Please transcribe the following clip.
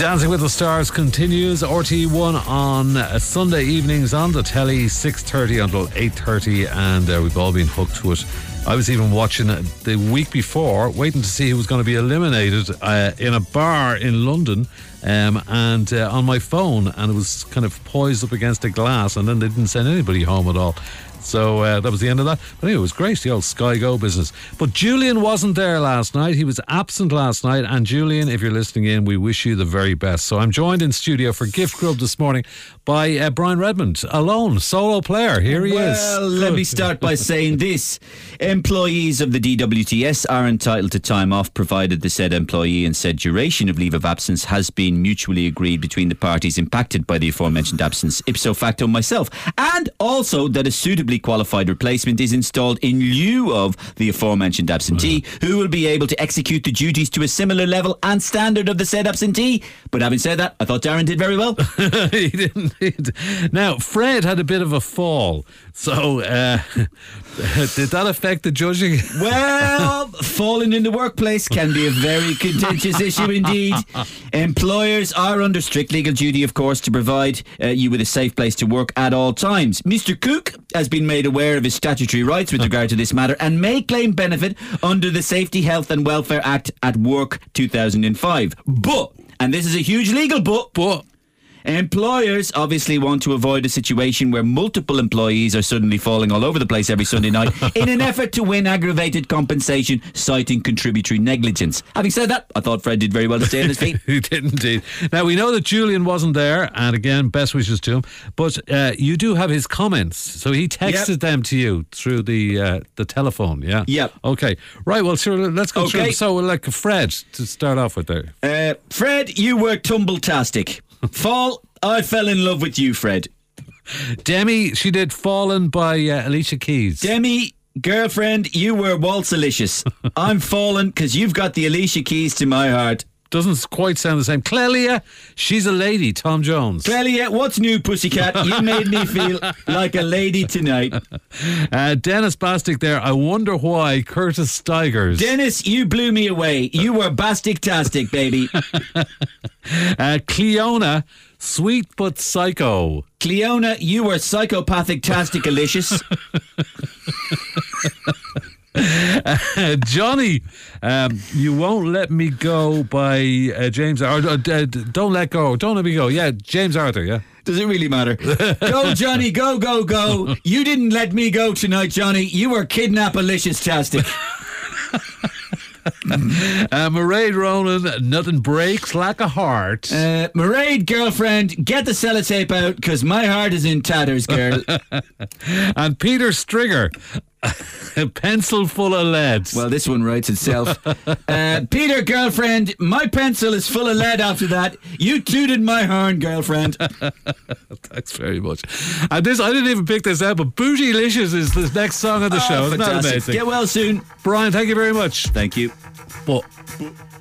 Dancing with the Stars continues. RT1 on Sunday evenings on the telly, 6:30 until 8:30, and we've all been hooked to it. I was even watching it the week before, waiting to see who was going to be eliminated in a bar in London, and on my phone, and it was kind of poised up against a glass, and then they didn't send anybody home at all. So that was the end of that. But anyway, it was great, the old Sky Go business. But Julian wasn't there last night. He was absent last night. And Julian, if you're listening in, we wish you the very best. So I'm joined in studio for Gift Grub this morning by Brian Redmond, alone, solo player. Here he is. Well, let me start by saying this. Employees of the DWTS are entitled to time off provided the said employee and said duration of leave of absence has been mutually agreed between the parties impacted by the aforementioned absence, ipso facto myself, and also that a suitably qualified replacement is installed in lieu of the aforementioned absentee, who will be able to execute the duties to a similar level and standard of the said absentee. But having said that, I thought Darren did very well. He didn't. Now, Fred had a bit of a fall, so did that affect the judging? Well, falling in the workplace can be a very contentious issue indeed. Employers are under strict legal duty, of course, to provide you with a safe place to work at all times. Mr. Cook has been made aware of his statutory rights with regard to this matter and may claim benefit under the Safety, Health and Welfare Act at Work 2005. But, and this is a huge legal but employers obviously want to avoid a situation where multiple employees are suddenly falling all over the place every Sunday night in an effort to win aggravated compensation, citing contributory negligence. Having said that, I thought Fred did very well to stay on his feet. He did indeed. Now, we know that Julian wasn't there, and again, best wishes to him, but you do have his comments, so he texted them to you through the telephone, yeah? Yep. Okay. Right, well, sure, let's go through. So, like Fred, to start off with there. Fred, you were tumble-tastic. Fall, I fell in love with you, Fred. Demi, she did Fallen by Alicia Keys. Demi, girlfriend, you were waltz-alicious. I'm fallen because you've got the Alicia Keys to my heart. Doesn't quite sound the same. Clelia, she's a lady, Tom Jones. Clelia, what's new, pussycat? You made me feel like a lady tonight. Dennis Bastic there, I wonder why, Curtis Stigers. Dennis, you blew me away. You were bastic-tastic, baby. Cleona, sweet but psycho. Cleona, you were psychopathic-tastic-alicious. Johnny, you won't let me go by James Arthur. Don't let go. Don't let me go. Yeah, James Arthur. Yeah. Does it really matter? Go, Johnny. Go, go, go. You didn't let me go tonight, Johnny. You were kidnap-alicious-tastic. Mairead Ronan, nothing breaks like a heart. Mairead, girlfriend, get the sellotape out because my heart is in tatters, girl. And Peter Stringer, a pencil full of lead. Well, this one writes itself. Peter, girlfriend, my pencil is full of lead after that. You tooted my horn, girlfriend. Thanks very much. And this, I didn't even pick this out, but Bootylicious is the next song of the show. Isn't that amazing? Get well soon. Brian, thank you very much. Thank you. But